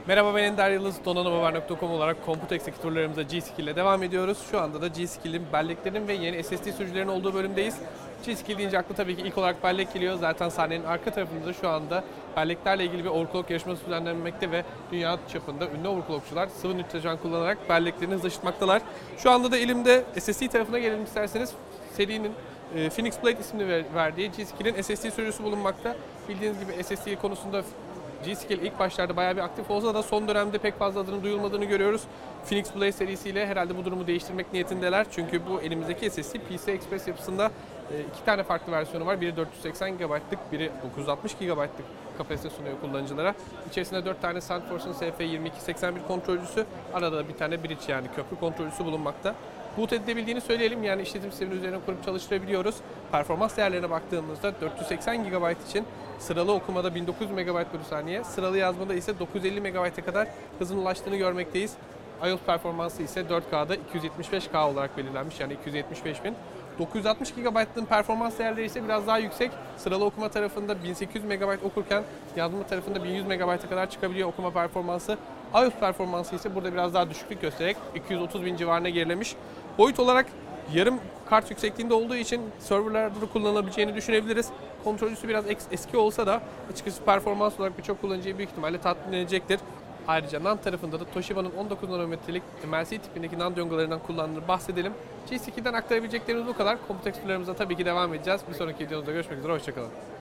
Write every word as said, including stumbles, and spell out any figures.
Merhaba, ben Ender Yıldız. donanımhaber nokta com olarak Computex turlarımıza G-Skill ile devam ediyoruz. Şu anda da G-Skill'in belleklerinin ve yeni S S D sürücülerin olduğu bölümdeyiz. G-Skill deyince aklı tabii ki ilk olarak bellek geliyor. Zaten sahnenin arka tarafında şu anda belleklerle ilgili bir overclock yarışması düzenlenmekte ve dünya çapında ünlü overclockçular sıvı nütrojen kullanarak belleklerini hızlaştırmaktalar. Şu anda da elimde S S D tarafına gelelim isterseniz. Serinin e, Phoenix Blade ismini ver, verdiği G-Skill'in S S D sürücüsü bulunmakta. Bildiğiniz gibi S S D konusunda G-Skill ilk başlarda bayağı bir aktif olsa da son dönemde pek fazla adının duyulmadığını görüyoruz. Phoenix Blade serisiyle herhalde bu durumu değiştirmek niyetindeler. Çünkü bu elimizdeki S S D P C I Express yapısında iki tane farklı versiyonu var. Biri dört yüz seksen gigabaytlık, biri dokuz yüz altmış gigabaytlık kapasite sunuyor kullanıcılara. İçerisinde dört tane SandForce'un S F yirmi iki seksen bir kontrolcüsü, arada da bir tane bridge yani köprü kontrolcüsü bulunmakta. Boot edilebildiğini söyleyelim, yani işletim sisteminin üzerine kurup çalıştırabiliyoruz. Performans değerlerine baktığımızda dört yüz seksen gigabayt için sıralı okumada bin dokuz yüz megabayt bölü saniye, sıralı yazmada ise dokuz yüz elli megabayta kadar hızın ulaştığını görmekteyiz. I O S performansı ise dört K'da iki yüz yetmiş beş K olarak belirlenmiş, yani iki yüz yetmiş beş bin. dokuz yüz altmış gigabayt'ın performans değerleri ise biraz daha yüksek. Sıralı okuma tarafında bin sekiz yüz megabayt okurken yazma tarafında bin yüz megabayta kadar çıkabiliyor okuma performansı. I O S performansı ise burada biraz daha düşüklük göstererek iki yüz otuz bin civarına gerilemiş. Boyut olarak yarım kart yüksekliğinde olduğu için serverlarda da kullanılabileceğini düşünebiliriz. Kontrolcüsü biraz eski olsa da açıkçası performans olarak birçok kullanıcıyı büyük ihtimalle tatmin edecektir. Ayrıca NAND tarafında da Toshiba'nın on dokuz nanometrelik M L C tipindeki NAND yongalarından kullandığını bahsedelim. G-Skill'den aktarabileceklerimiz bu kadar. Computex turlarımıza tabii ki devam edeceğiz. Bir sonraki videomuzda görüşmek üzere, hoşçakalın.